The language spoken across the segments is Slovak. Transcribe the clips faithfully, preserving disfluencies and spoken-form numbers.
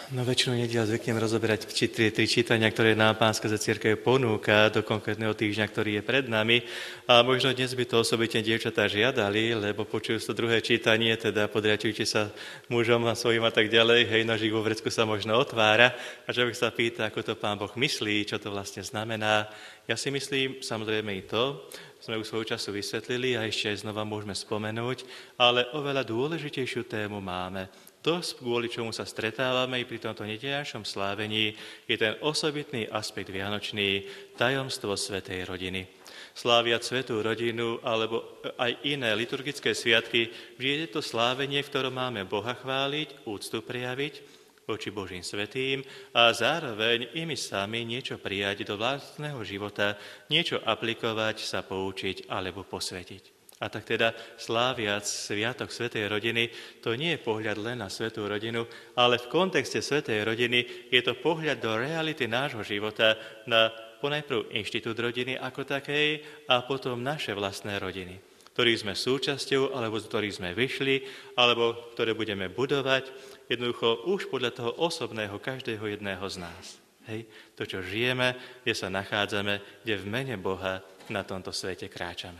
No väčšinu nediel zvyknem rozoberať či tie tri čítania, ktoré nám Pánska za cirkev ponúka do konkrétneho týždňa, ktorý je pred nami. A možno dnes by to osobitne dievčatá žiadali, lebo počujú to druhé čítanie, teda podriaďujte sa mužom a svojim a tak ďalej. Hej, nožík vo vrecku sa možno otvára. A človek sa pýta, ako to Pán Boh myslí, čo to vlastne znamená. Ja si myslím, samozrejme i to, sme už svojho času vysvetlili a ešte aj znova môžeme spomenúť, ale oveľa dôležitejšiu tému máme. To, kvôli čomu sa stretávame i pri tomto nedeliašom slávení, je ten osobitný aspekt vianočný, tajomstvo svätej rodiny. Sláviať svätú rodinu alebo aj iné liturgické sviatky, vždy je to slávenie, v ktorom máme Boha chváliť, úctu prejaviť voči Božím svätým a zároveň i my sami niečo prijať do vlastného života, niečo aplikovať, sa poučiť alebo posvetiť. A tak teda sláviac sviatok svätej rodiny, to nie je pohľad len na svätú rodinu, ale v kontexte svätej rodiny je to pohľad do reality nášho života, na ponajprv inštitút rodiny ako takej a potom naše vlastné rodiny, ktorých sme súčasťou, alebo z ktorých sme vyšli, alebo ktoré budeme budovať, jednoducho už podľa toho osobného každého jedného z nás. Hej? To, čo žijeme, kde sa nachádzame, kde v mene Boha na tomto svete kráčame.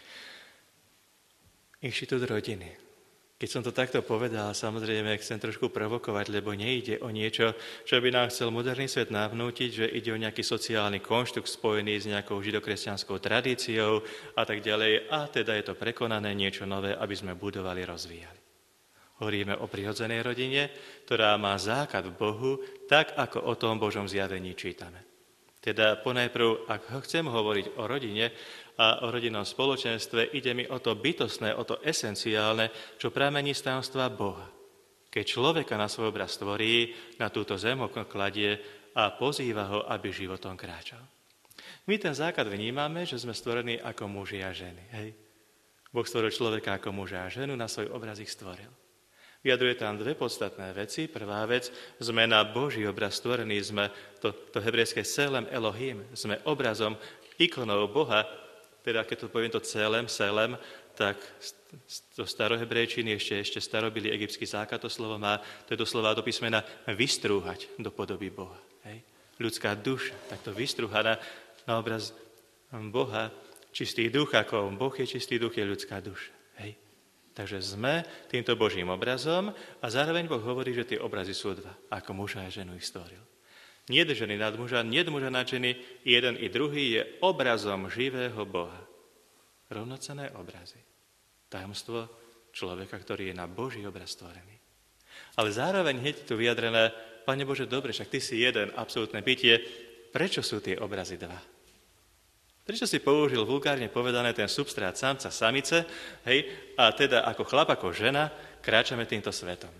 Inštitút rodiny. Keď som to takto povedal, samozrejme chcem trošku provokovať, lebo nejde o niečo, čo by nám chcel moderný svet navnútiť, že ide o nejaký sociálny konštrukt spojený s nejakou židokresťanskou tradíciou a tak ďalej. A teda je to prekonané niečo nové, aby sme budovali, rozvíjali. Hovoríme o prirodzenej rodine, ktorá má základ v Bohu, tak ako o tom Božom zjavení čítame. Teda ponajprv, ak chcem hovoriť o rodine a o rodinnom spoločenstve, ide mi o to bytostné, o to esenciálne, čo pramení z tajomstva Boha. Keď človeka na svoj obraz stvorí, na túto zem ho kladie a pozýva ho, aby životom kráčal. My ten základ vnímame, že sme stvorení ako muži a ženy. Hej? Boh stvoril človeka ako muža a ženu, na svoj obraz ich stvoril. Vyjadruje tam dve podstatné veci. Prvá vec, sme na Boží obraz stvorení, sme to, to hebrejské selem Elohim, sme obrazom, ikonou Boha, teda keď to poviem to celem, selem, tak do starohebrejčiny, ešte, ešte starobylý egyptský základ to slovo má, to je doslova do písmena vystrúhať do podoby Boha. Hej? Ľudská duša, takto vystrúhaná na obraz Boha, čistý duch, ako Boh je čistý duch, je ľudská duša. Hej? Takže sme týmto Božím obrazom a zároveň Boh hovorí, že tie obrazy sú dva, ako muža a ženu ich stvoril. Nie ženy nad muža, nie muža nad ženy, jeden i druhý je obrazom živého Boha. Rovnocenné obrazy. Tajomstvo človeka, ktorý je na Boží obraz stvorený. Ale zároveň hneď tu vyjadrené, Pane Bože, dobre, však Ty si jeden, absolútne bytie, prečo sú tie obrazy dva? Prečo si použil vulgárne povedané ten substrát samca, samice, hej, a teda ako chlap, ako žena, kráčame týmto svetom?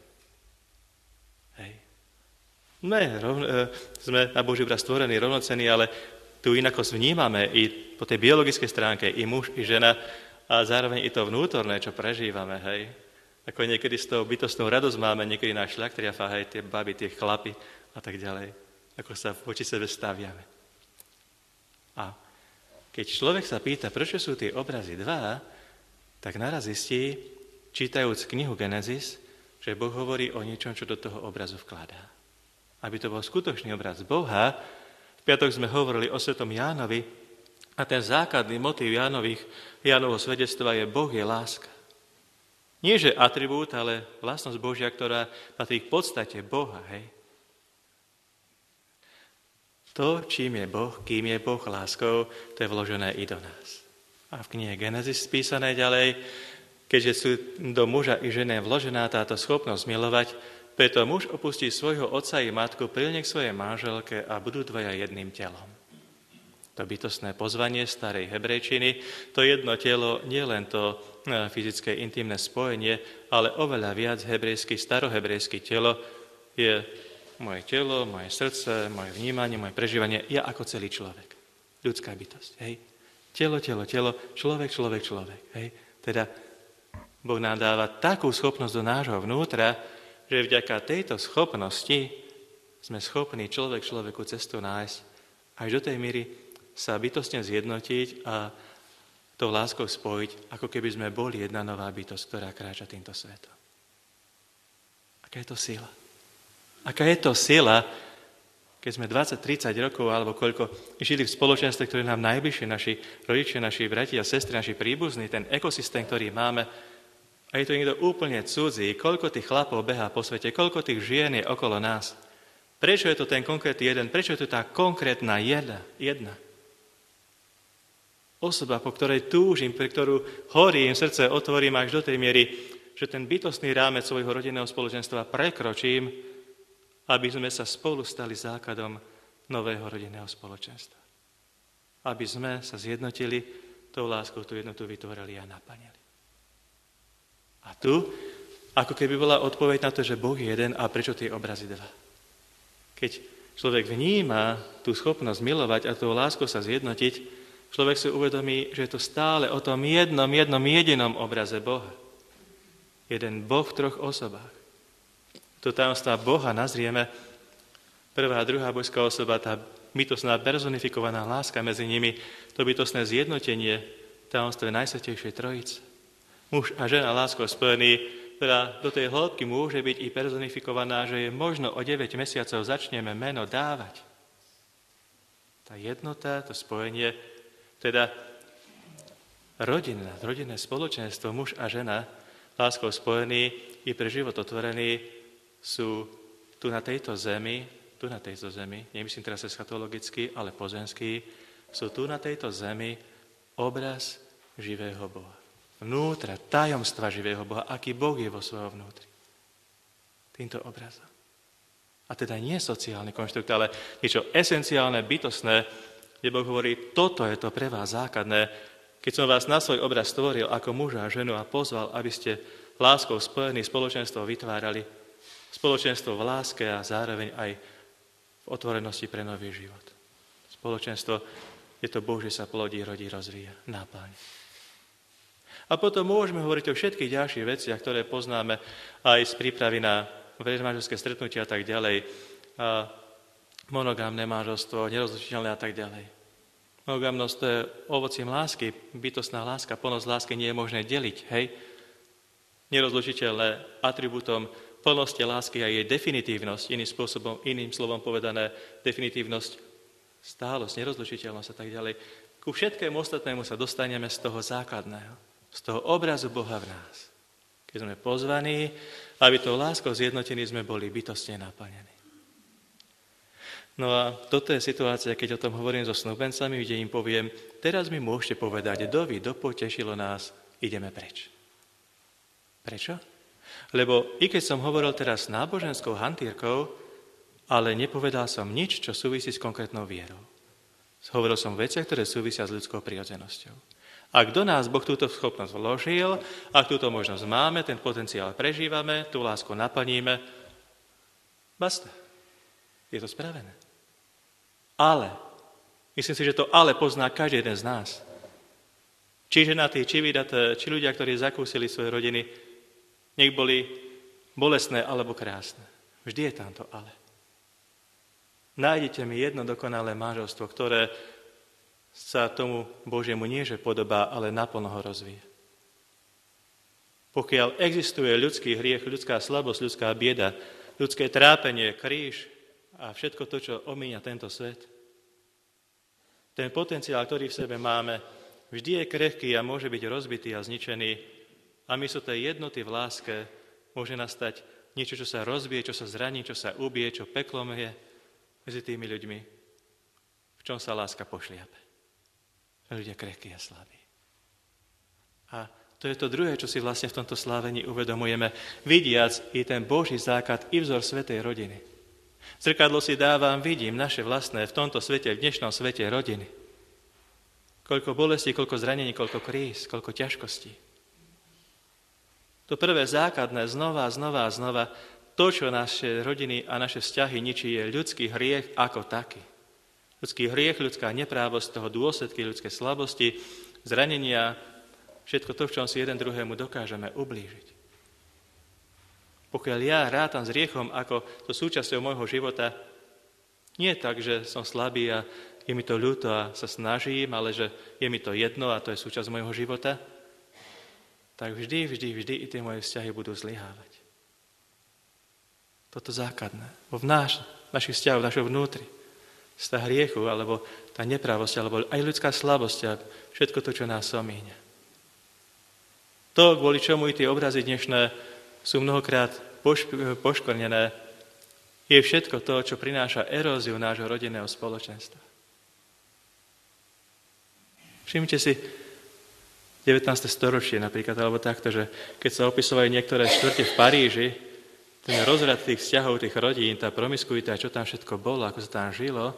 Hej. Ne, rovn, e, sme na Boží obraz stvorení, rovnocení, ale tu inako vnímame i po tej biologickej stránke, i muž, i žena, a zároveň i to vnútorné, čo prežívame, hej. Ako niekedy s tou bytostnou radosť máme, niekedy náš šľak triafá, hej, tie baby, tie chlapy a tak ďalej. Ako sa voči sebe staviame. A keď človek sa pýta, prečo sú tie obrazy dva, tak naraz zistí, čítajúc knihu Genesis, že Boh hovorí o niečom, čo do toho obrazu vkladá. Aby to bol skutočný obraz Boha. V piatok sme hovorili o svetom Jánovi a ten základný motív Jánových, Jánovho svedectva je Boh je láska. Nie že atribút, ale vlastnosť Božia, ktorá patrí k podstate Boha. Hej. To, čím je Boh, kým je Boh láskou, to je vložené i do nás. A v knihe Genesis spísané ďalej, keďže sú do muža i ženy vložená táto schopnosť milovať, preto muž opustí svojho otca i matku, prilne k svojej manželke a budú dvaja jedným telom. To bytostné pozvanie starej hebrejčiny, to jedno telo, nie len to fyzické intimné spojenie, ale oveľa viac hebrejské, starohebrejské telo je moje telo, moje srdce, moje vnímanie, moje prežívanie, ja ako celý človek. Ľudská bytosť, hej. Telo, telo, telo, človek, človek, človek, hej. Teda Boh nám dáva takú schopnosť do nášho vnútra, že vďaka tejto schopnosti sme schopní človek človeku cestu nájsť až do tej míry sa bytostne zjednotiť a tou láskou spojiť, ako keby sme boli jedna nová bytosť, ktorá kráča týmto svetom. Aká je to sila? Aká je to sila, keď sme dvadsať tridsať rokov alebo koľko žili v spoločenstve, ktoré nám najbližšie, naši rodičia, naši bratia, sestry, naši príbuzní, ten ekosystém, ktorý máme, a je to niekto úplne cudzí, koľko tých chlapov behá po svete, koľko tých žien je okolo nás. Prečo je to ten konkrétny jeden? Prečo je to tá konkrétna jedna? jedna? Osoba, po ktorej túžim, pre ktorú horím, srdce otvorím až do tej miery, že ten bytostný rámec svojho rodinného spoločenstva prekročím, aby sme sa spolu stali základom nového rodinného spoločenstva. Aby sme sa zjednotili, tou láskou tú jednotu vytvorili a naplnili. A tu, ako keby bola odpoveď na to, že Boh je jeden a prečo tie obrazy dva. Keď človek vníma tú schopnosť milovať a tou láskou sa zjednotiť, človek si uvedomí, že je to stále o tom jednom, jednom jedinom obraze Boha. Jeden Boh v troch osobách. To tajomstvá Boha nazrieme, prvá a druhá božská osoba, tá bytostná personifikovaná láska medzi nimi, to bytostné zjednotenie, tajomstvo Najsvätejšej Trojice. Muž a žena láskou spojený, ktorá do tej hĺbky môže byť i personifikovaná, že je možno o deväť mesiacov začneme meno dávať. Tá jednota, to spojenie, teda rodina, rodinné spoločenstvo, muž a žena, láskou spojený i pre život otvorený, sú tu na tejto zemi, tu na tejto zemi, nemyslím teraz eschatologicky, ale pozemský, sú tu na tejto zemi obraz živého Boha. Vnútra, tajomstva živého Boha, aký Boh je vo svojom vnútri. Týmto obrazom. A teda nie sociálny konštrukt, ale niečo esenciálne, bytostné, kde Boh hovorí, toto je to pre vás základné, keď som vás na svoj obraz stvoril ako muža a ženu a pozval, aby ste láskou spojený spoločenstvo vytvárali, spoločenstvo v láske a zároveň aj v otvorenosti pre nový život. Spoločenstvo je to Boh, že sa plodí, rodí, rozvíja, náplň. A potom môžeme hovoriť o všetkých ďalších veciach, ktoré poznáme aj z prípravy na manželské stretnutia a tak ďalej. A monogámne manželstvo, nerozlučiteľné a tak ďalej. Monogámnosť to je ovocím lásky, bytostná láska, plnosť lásky nie je možné deliť, hej? Nerozlučiteľné atribútom plnosti lásky a jej definitívnosť, iným spôsobom, iným slovom povedané, definitívnosť, stálosť, nerozlučiteľnosť a tak ďalej. Ku všetkému ostatnému sa dostaneme z toho základného, z toho obrazu Boha v nás. Keď sme pozvaní, aby tou láskou zjednotení sme boli bytostne naplnení. No a toto je situácia, keď o tom hovorím so snúbencami, kde im poviem, teraz mi môžete povedať, dovi, dopotešilo nás, ideme preč. Prečo? Lebo i keď som hovoril teraz náboženskou hantírkou, ale nepovedal som nič, čo súvisí s konkrétnou vierou. Hovoril som veciach, ktoré súvisia s ľudskou prirodzenosťou. Ak do nás Boh túto schopnosť vložil, ak túto možnosť máme, ten potenciál prežívame, tú lásku naplníme, basta. Je to spravené. Ale, myslím si, že to ale pozná každý jeden z nás. Či ženatí, či vydaté, či ľudia, ktorí zakúsili svoje rodiny, nech boli bolestné alebo krásne. Vždy je tam to ale. Nájdete mi jedno dokonalé manželstvo, ktoré sa tomu Božiemu nie že podobá, ale naplno ho rozvíja. Pokiaľ existuje ľudský hriech, ľudská slabosť, ľudská bieda, ľudské trápenie, kríž a všetko to, čo omíňa tento svet, ten potenciál, ktorý v sebe máme, vždy je krehký a môže byť rozbitý a zničený. A miesto tej jednoty v láske môže nastať niečo, čo sa rozbije, čo sa zraní, čo sa ubije, čo peklom je medzi tými ľuďmi, v čom sa láska pošliape. Ľudia krehkí a slabí. A to je to druhé, čo si vlastne v tomto slávení uvedomujeme, vidiac i ten Boží základ, i vzor svätej rodiny. Zrkadlo si dávam, vidím naše vlastné v tomto svete, v dnešnom svete rodiny. Koľko bolestí, koľko zranení, koľko kríz, koľko ťažkostí. To prvé základné, znova, znova, znova, to, čo naše rodiny a naše vzťahy ničí, je ľudský hriech ako taký. Ľudský hriech, ľudská neprávosť, toho dôsledky, ľudské slabosti, zranenia, všetko to, v čom si jeden druhému dokážeme ublížiť. Pokiaľ ja rátam s hriechom ako to súčasťou môjho života, nie tak, že som slabý a je mi to ľúto a sa snažím, ale že je mi to jedno a to je súčasť môjho života, tak vždy, vždy, vždy i tie moje vzťahy budú zlyhávať. Toto základné. V náš, našich vzťahov, v našom vnútri. Tá hriechu, alebo tá nepravosť, alebo aj ľudská slabosť a všetko to, čo nás omíňa. To, kvôli čomu i tie obrazy dnešné sú mnohokrát poškvrnené, je všetko to, čo prináša eróziu nášho rodinného spoločenstva. Všimnite si devätnáste storočie napríklad, alebo takto, že keď sa opisovali niektoré štvrte v Paríži, ten rozrad tých vzťahov, tých rodín, tá promiskuita, čo tam všetko bolo, ako sa tam žilo,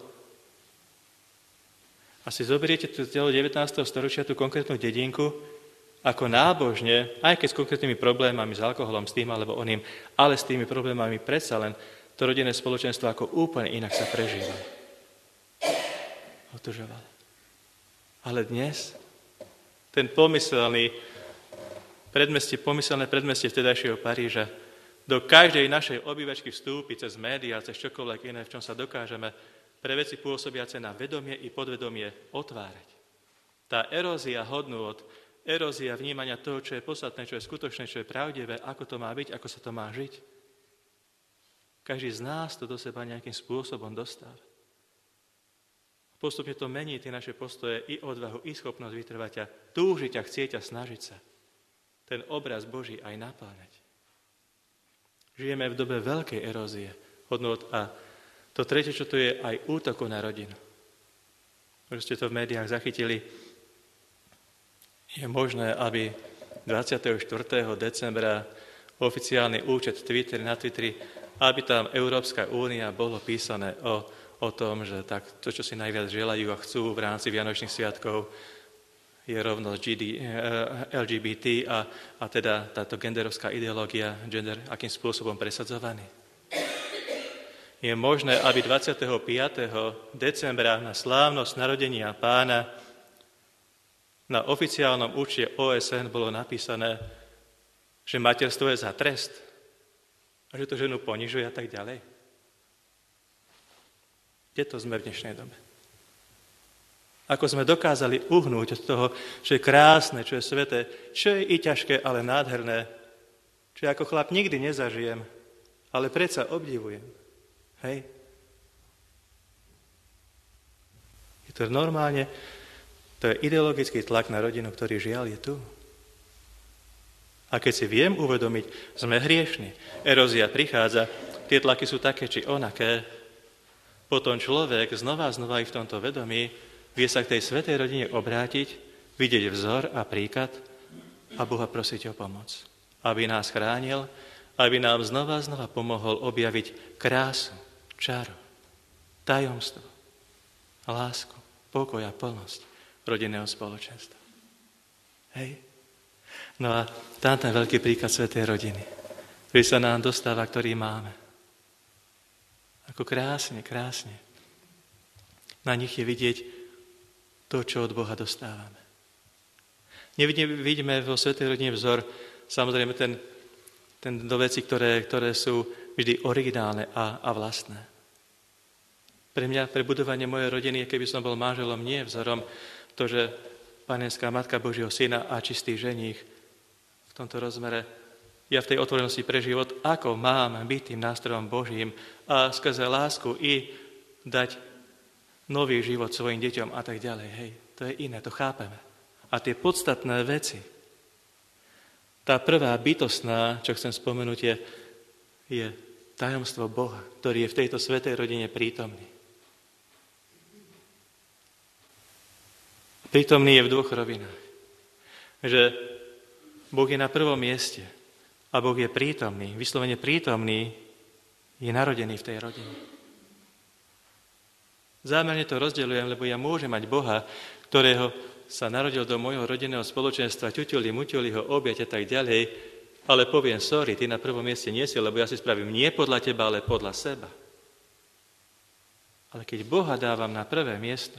a si zoberiete tu celé devätnásteho storočia tú konkrétnu dedinku, ako nábožne, aj keď s konkrétnymi problémami, s alkoholom, s tým alebo oným, ale s tými problémami predsa len to rodinné spoločenstvo ako úplne inak sa prežíva. Otužovalo. Ale dnes ten pomyselný predmestie, pomyselné predmestie vtedajšieho Paríža do každej našej obývačky vstúpi cez médiá, cez čokoľvek iné, v čom sa dokážeme pre veci pôsobiace na vedomie i podvedomie otvárať. Tá erózia hodnôt, erózia vnímania toho, čo je podstatné, čo je skutočné, čo je pravdivé, ako to má byť, ako sa to má žiť. Každý z nás to do seba nejakým spôsobom dostáva. Postupne to mení tie naše postoje i odvahu, i schopnosť vytrvať a túžiť a chcieť a snažiť sa. Ten obraz Boží aj napáňať. Žijeme v dobe veľkej erózie hodnôt a to tretie, čo tu je, aj útoku na rodinu. Už ste to v médiách zachytili. Je možné, aby dvadsiateho štvrtého decembra oficiálny účet Twitter na Twitteri, aby tam Európska únia bolo písané o, o tom, že tak, to, čo si najviac želajú a chcú v rámci Vianočných sviatkov, je rovnosť G D, L G B T a, a teda táto genderovská ideológia, gender, akým spôsobom presadzovaný. Je možné, aby dvadsiateho piateho decembra na slávnosť narodenia Pána na oficiálnom účte O S N bolo napísané, že materstvo je za trest a že to ženu ponižuje a tak ďalej. Kde to sme v dnešnej dobe? Ako sme dokázali uhnúť od toho, čo je krásne, čo je sveté, čo je i ťažké, ale nádherné, čo ako chlap nikdy nezažijem, ale predsa obdivujem. Hej? Je to normálne, to je ideologický tlak na rodinu, ktorý žiaľ je tu. A keď si viem uvedomiť, sme hriešni, erózia prichádza, tie tlaky sú také či onaké, potom človek znova a znova aj v tomto vedomí vie sa k tej svätej rodine obrátiť, vidieť vzor a príklad a Boha prosiť o pomoc. Aby nás chránil, aby nám znova a znova pomohol objaviť krásu, čaro, tajomstvo, lásku, pokoj a plnosť rodinného spoločenstva. Hej? No a tam ten veľký príklad svätej rodiny, ktorý sa nám dostáva, ktorý máme. Ako krásne, krásne. Na nich je vidieť to, čo od Boha dostávame. Nevidíme, vidíme vo svätej rodine vzor, samozrejme ten, ten do veci, ktoré, ktoré sú vždy originálne a, a vlastné. Pre mňa, pre budovanie mojej rodiny, keby som bol manželom, nie je vzorom to, že Panenská Matka Božieho Syna a čistý ženích v tomto rozmere, ja v tej otvorenosti pre život, ako mám byť tým nástrojom Božím a skrze lásku i dať nový život svojim deťom a tak ďalej. Hej, to je iné, to chápeme. A tie podstatné veci, tá prvá bytostná, čo chcem spomenúť, je, je tajomstvo Boha, ktorý je v tejto svätej rodine prítomný. Prítomný je v dvoch rovinách. Že Boh je na prvom mieste a Boh je prítomný, vyslovene prítomný, je narodený v tej rodine. Zámerne to rozdeľujem, lebo ja môžem mať Boha, ktorého sa narodil do môjho rodinného spoločenstva, ťuťuli, muťuli ho, objať a tak ďalej, ale poviem, sorry, ty na prvom mieste nie si, lebo ja si spravím nie podľa teba, ale podľa seba. Ale keď Boha dávam na prvé miesto,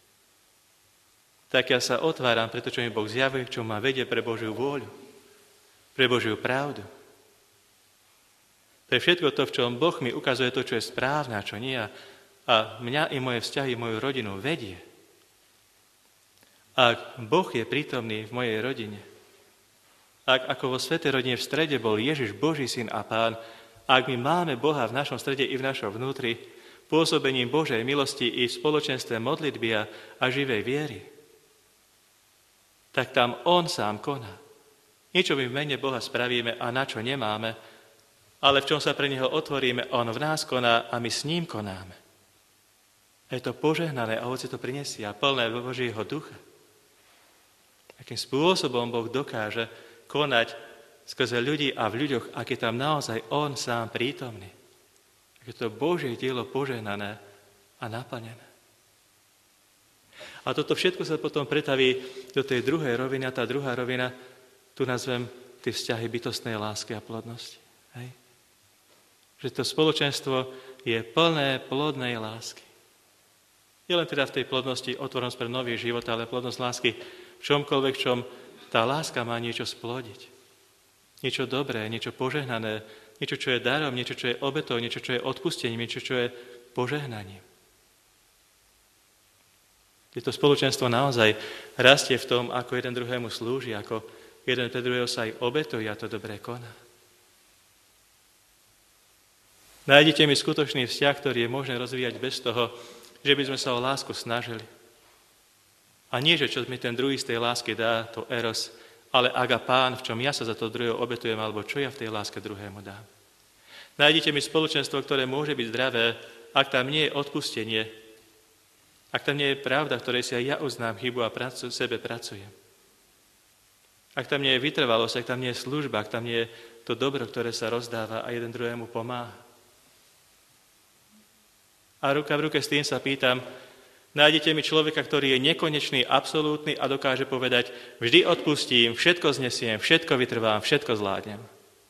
tak ja sa otváram pre to, čo mi Boh zjavuje, čo ma vedie pre Božiu vôľu, pre Božiu pravdu. Pre všetko to, v čom Boh mi ukazuje to, čo je správne a čo nie, a mňa i moje vzťahy, moju rodinu vedie. Ak Boh je prítomný v mojej rodine, ak ako vo svätej rodine v strede bol Ježiš, Boží syn a Pán, Ak my máme Boha v našom strede i v našom vnútri, pôsobením Božej milosti i v spoločenstve modlitby a, a živej viery, tak tam On sám koná. Niečo my v mene Boha spravíme a na čo nemáme, ale v čom sa pre Neho otvoríme, On v nás koná a my s ním konáme. A je to požehnané a ovocie to prinesie a plné Božieho ducha. Akým spôsobom Boh dokáže konať skrze ľudí a v ľuďoch, ak je tam naozaj On sám prítomný. Ak je to Božie dielo požehnané a naplnené. A toto všetko sa potom pretaví do tej druhej roviny a tá druhá rovina, tu nazvem tie vzťahy bytostnej lásky a plodnosti. Hej? Že to spoločenstvo je plné plodnej lásky. Nie len teda v tej plodnosti otvorenosť pre nový život, ale plodnosť lásky v čomkoľvek, v čom tá láska má niečo splodiť. Niečo dobré, niečo požehnané, niečo, čo je darom, niečo, čo je obetou, niečo, čo je odpustením, niečo, čo je požehnaním. To spoločenstvo naozaj rastie v tom, ako jeden druhému slúži, ako jeden pre druhého sa aj obetuje a to dobré koná. Nájdete mi skutočný vzťah, ktorý je možné rozvíjať bez toho, že by sme sa o lásku snažili. A nie, že čo mi ten druhý z tej lásky dá, to eros, ale agapán, v čom ja sa za to druhého obetujem, alebo čo ja v tej láske druhému dám. Nájdete mi spoločenstvo, ktoré môže byť zdravé, ak tam nie je odpustenie, ak tam nie je pravda, ktorej si aj ja uznám chybu a pracu, sebe pracujem. Ak tam nie je vytrvalosť, ak tam nie je služba, ak tam nie je to dobro, ktoré sa rozdáva a jeden druhému pomáha. A ruka v ruke s tým sa pýtam, nájdete mi človeka, ktorý je nekonečný, absolútny a dokáže povedať, vždy odpustím, všetko znesiem, všetko vytrvám, všetko zvládnem.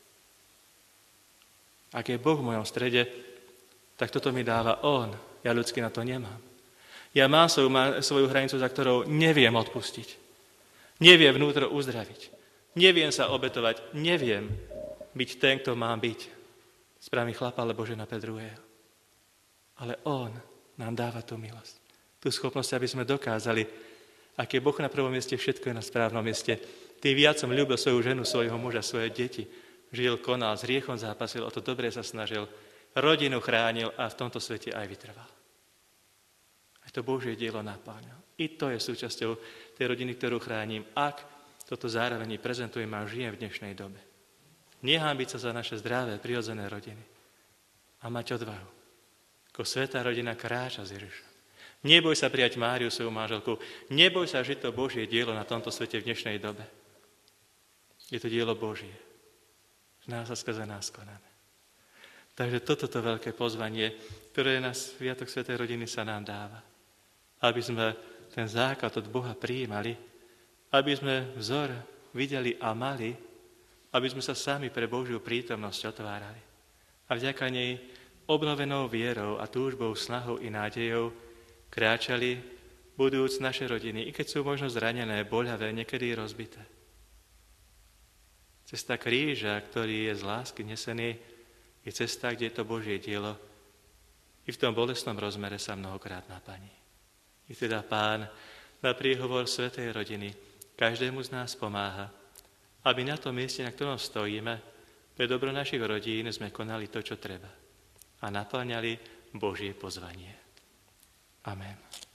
Ak je Boh v mojom strede, tak toto mi dáva On. Ja ľudsky na to nemám. Ja mám svoju, má svoju hranicu, za ktorou neviem odpustiť. Neviem vnútro uzdraviť. Neviem sa obetovať. Neviem byť ten, kto mám byť. Správny chlap alebo žena pre druhého. Ale On nám dáva tú milosť. Tú schopnosť, aby sme dokázali, ak je Boh na prvom mieste, všetko je na správnom mieste. Tým viac som ľúbil svoju ženu, svojho muža, svoje deti. Žil, konal, s hriechom zápasil, o to dobre sa snažil. Rodinu chránil a v tomto svete aj vytrval. Aj to Božie dielo napáňal. I to je súčasťou tej rodiny, ktorú chránim, ak toto zároveň prezentujem a žijem v dnešnej dobe. Nehámbiť sa za naše zdravé, prirodzené rodiny a mať odvahu. Ako svätá rodina kráča z Ježišom. Neboj sa prijať Máriu, svoju manželku. Neboj sa žiť to Božie dielo na tomto svete v dnešnej dobe. Je to dielo Božie. V nás a skrze nás konáme. Takže toto to veľké pozvanie, ktoré na Sviatok Svätej rodiny sa nám dáva. Aby sme ten základ od Boha prijímali, aby sme vzor videli a mali, aby sme sa sami pre Božiu prítomnosť otvárali. A vďaka nej obnovenou vierou a túžbou, snahou i nádejou kráčali, budúc naše rodiny, i keď sú možno zranené, boľavé, niekedy rozbité. Cesta kríža, ktorý je z lásky nesený, je cesta, kde je to Božie dielo. I v tom bolestnom rozmere sa mnohokrát naplní. I teda Pán na príhovor svätej rodiny každému z nás pomáha, aby na tom mieste, na ktorom stojíme, pre dobro našich rodín sme konali to, čo treba a naplňali Božie pozvanie. Amen.